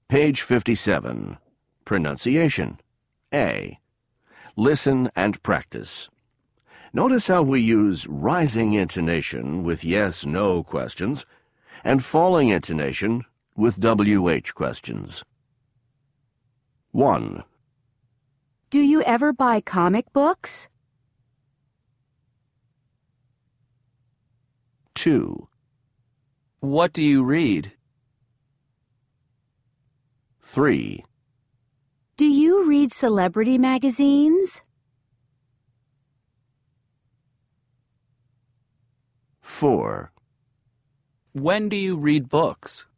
Page 57. Pronunciation. A. Listen and practice. Notice how we use rising intonation with yes-no questions and falling intonation with WH questions. 1. Do you ever buy comic books? 2. What do you read? 3. Do you read celebrity magazines? 4. When do you read books?